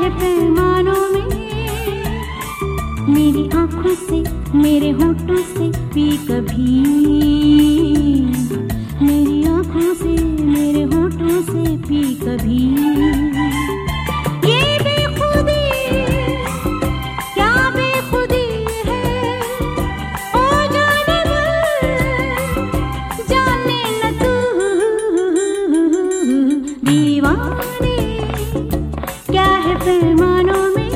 है पैमानों में, मेरी आंखों से मेरे होठों से भी कभी, मेरी आंखों से मेरे होठों से भी कभी। ये बेखुदी क्या बेखुदी है, ओ जाने मन जाने न तू। दीवाने क्या है पैमानों में,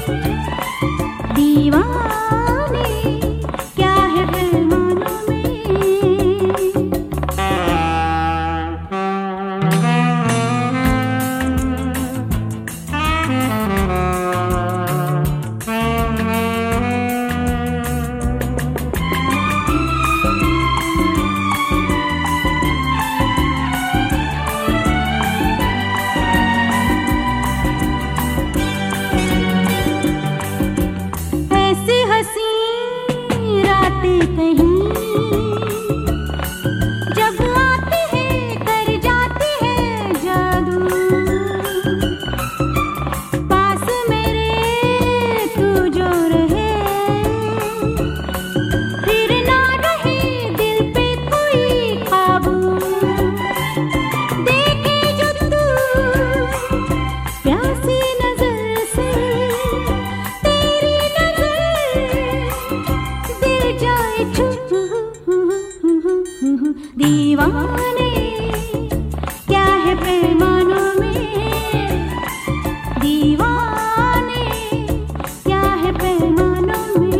दीवाने क्या है पैमानों में। ऐसी हंसी रातें कहीं जब आती है कर जाती है जादू, पास मेरे तू जो रहे, फिर ना रहे दिल पे कोई काबू। देखे जो तू प्यासी नजर से, तेरी नजर दिल जाए छू। दीवाने क्या है पैमानों में, दीवाने क्या है पैमानों में।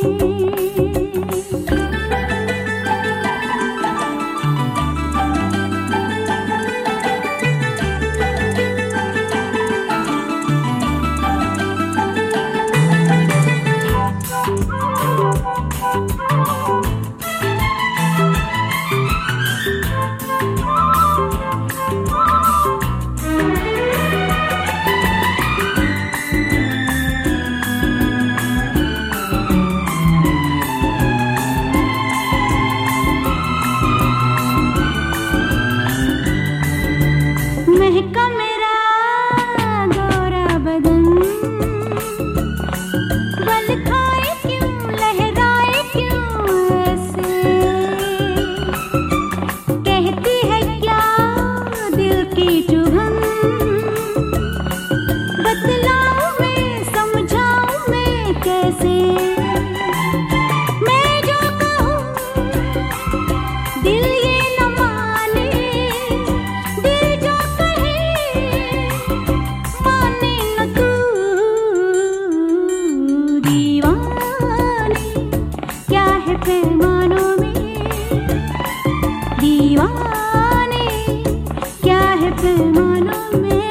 महका मेरा गोरा बदन, बल खाए क्यों लहराए क्यों ऐसे, कहती है क्या दिल की चुभन। बतलाऊं मैं समझाऊं मैं कैसे, मैं जो कहूँ दिल ये न माने, दिल जो माने न तू। दीवाने क्या है पैमानों में, दीवाने क्या है पैमानों में।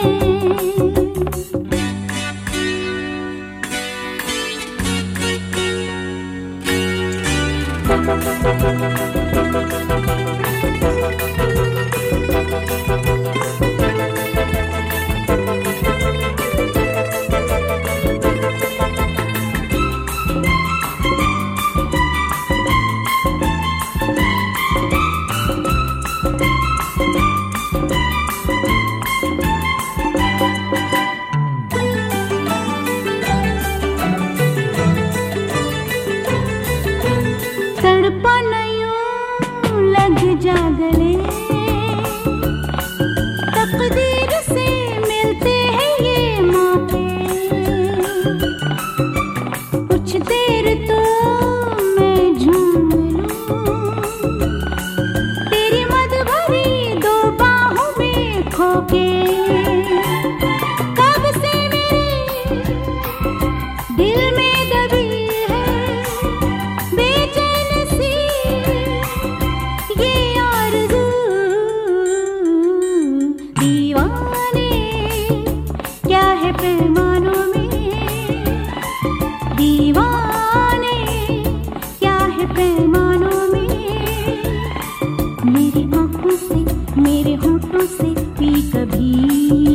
तड़पन यूं लग जा गले, तकदीर से मिलते हैं ये मौके। कुछ देर तो मैं झूम लूं तेरी मद भरी दो बाहों में खोके। कब से मेरे दिल में दबी है बेचैन सी ये आरज़ू। दीवाने क्या है पैमानों में, दीवाने क्या है पैमानों में। मेरी आंखों से मेरे होठों से भी कभी